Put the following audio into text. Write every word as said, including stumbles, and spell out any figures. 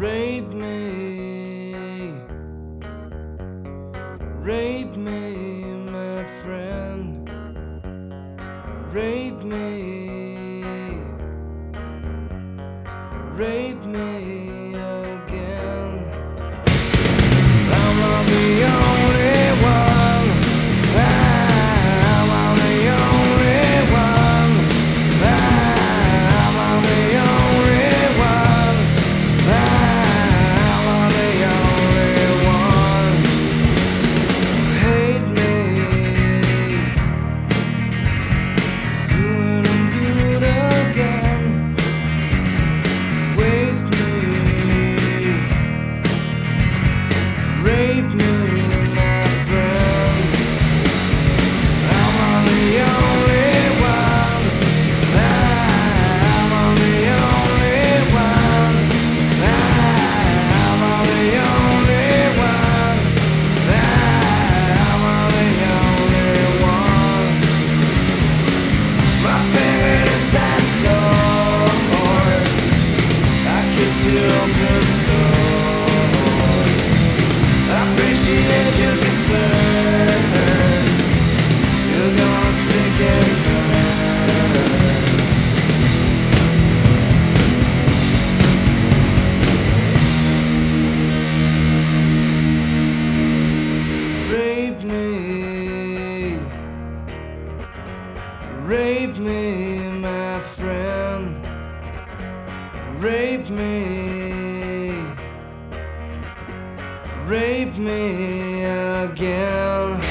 Rape me, rape me, my friend. Rape me, rape me again. I'm not the only one. I'm not the only one. I'm not the only one. I'm not the only one. Hate me, good and good again. Waste me, rape me, my friend. I'm on the only one. I'm on the only one. I'm on the only one. I'm on the only one. My favorite is that sores. I kiss you good sores. I appreciate your concern. You're gonna stick and burn. Rape me, rape me, my friend. Rape me, rape me again.